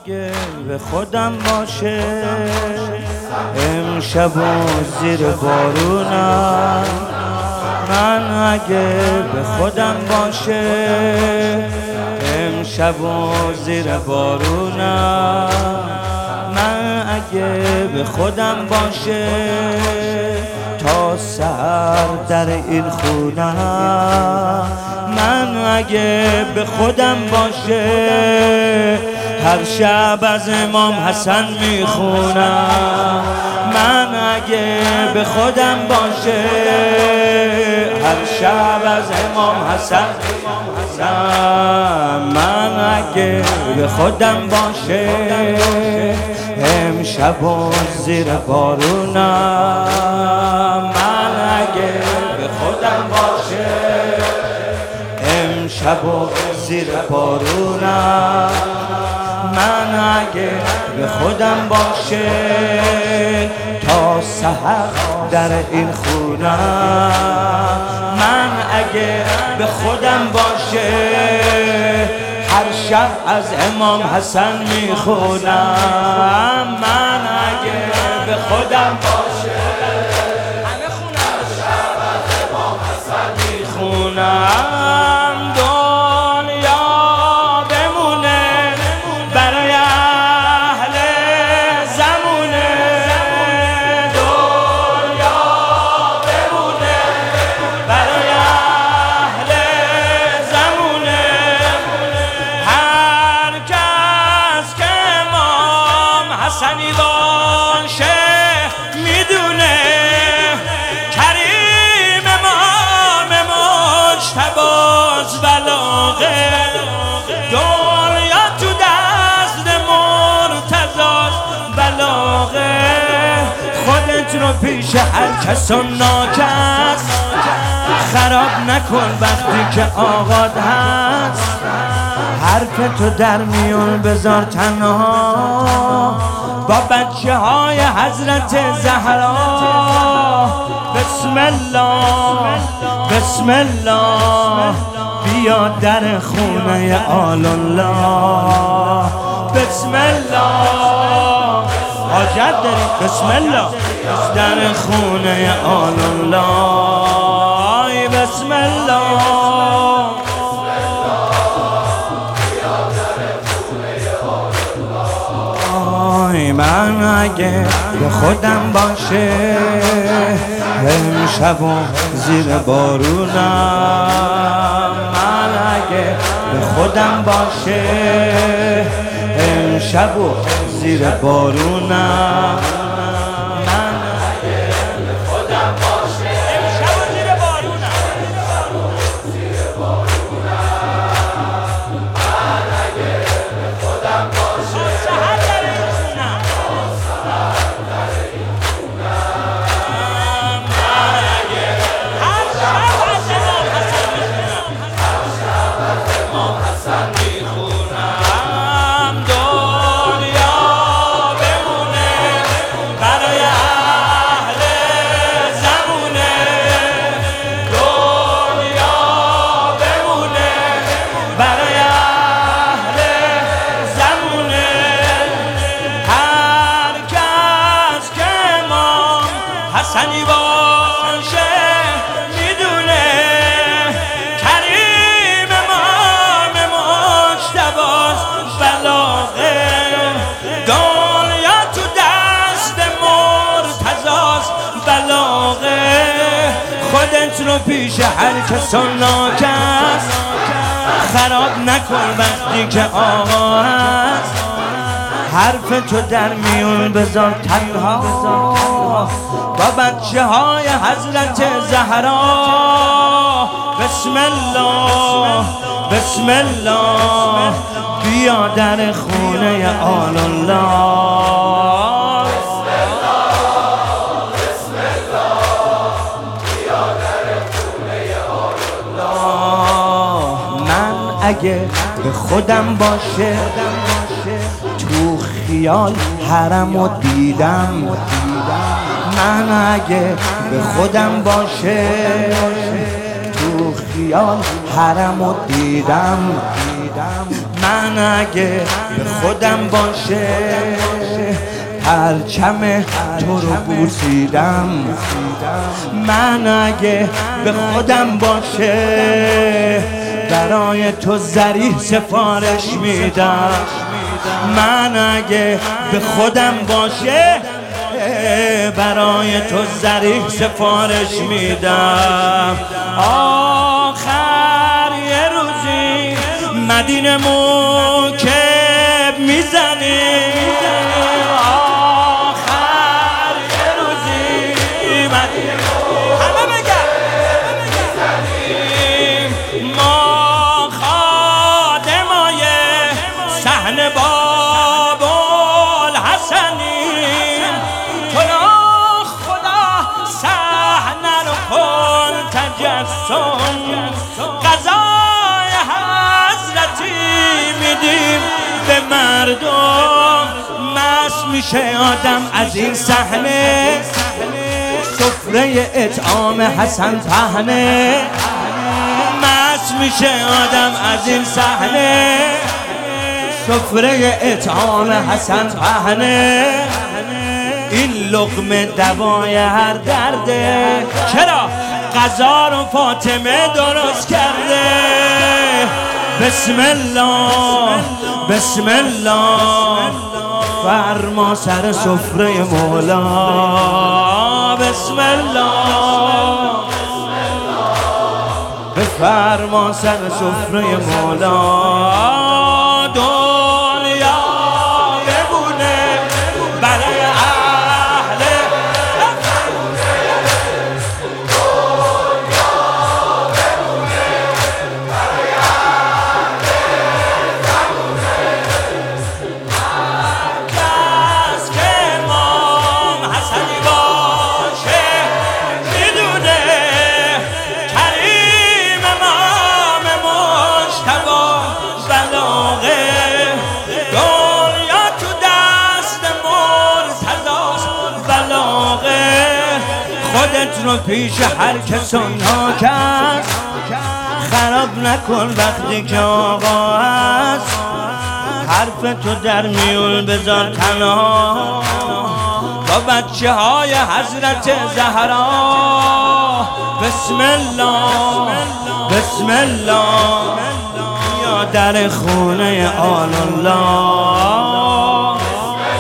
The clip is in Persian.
اگه به خودم باشه امشب و زیر بارونم، من اگه به خودم باشه امشب و زیر بارونم، من اگه به خودم باشه تا سحر در این خونم، من اگه به خودم باشه هر شب از امام حسن میخونم، من اگه به خودم باشه هر شب از امام حسن میخونم، من اگه به خودم باشه امشب و زیر بارونم، من اگه به خودم باشه امشب و زیر بارونم، من اگه به خودم باشه تا سحر در این خونم، من اگه به خودم باشه هر شب از امام حسن میخونم، من اگه به خودم باشه همه خونم هر شب از امام حسن میخونم، دنیا بمونه برای اهل زمونه، دنیا بمونه برای اهل زمونه، هر کس که امام حسنی باشه میدونه کریم امام مجتبی بلاغه، دنیا تو دست مرتضی بلاغه، خودت رو پیش هر کس و ناکس خراب نکن وقتی که آقاد هست، حرف تو در میون بذار تنها با بچه های حضرت زهرا، بسم الله بسم الله بیا در خونه آل الله، بسم الله حاجت داری بسم الله در خونه آل الله، بسم الله من اگه به خودم باشه امشب و زیر بارونم، من اگه به خودم باشه امشب و زیر بارونم، من اگه به خودم باشه امشب و زیر بارونم، زیر بارونم، من اگه به خودم باشه حسنی باشه میدونه کریم امام مجتبی بلاغه، دنیا تو دست مرتضی بلاغه، خودت رو پیش هر کس و ناکس خراب نکن وقتی که آقا هست، حرف تو در میون بذار تنها با بچه های حضرت زهرا، بسم الله بسم الله بیا در خونه آل الله، بسم الله بسم الله بیا در خونه آل الله، من اگه به خودم باشه تو خیال حرمو دیدم، من اگه به خودم باشه تو خیال حرمو دیدم، من اگه به خودم باشه پرچم تو رو بوسیدم، من اگه به خودم باشه برای تو ذریح سفارش میدم، من اگه به خودم باشه برای تو ذریح سفارش میدم. آخر یه روزی مدینه موکب میزنی، آخر یه روزی مدینه همه بگم ما خادمای صحن باب‌الحسنیم، تو خدا صحنه رو کن تجسم، قضای حضرتی میدیم به مردم. مست میشه آدم از این صحنه، سفره اطعام حسن پهنه، مست میشه آدم از این صحنه، سفره اطعام حسن پهنه. این لقمه دوای هر درده، چرا؟ غذا رو فاطمه درست کرده. بسم الله بسم الله فرما سر سفره مولا، بسم الله بفرما سر سفره مولا. دنیا بمونه برای اهل کس که امام حسنی باشه میدونه کریم امام مجتبی بلاغه، دنیا تو دست مرتضی بلاغه. خودت رو پیش هر کس اونها کرد خراب نکن وقتی که آقا هست، حرف تو در میون بذار تنها با بچه های حضرت زهرا. بسم الله بسم الله یا در خونه آل الله.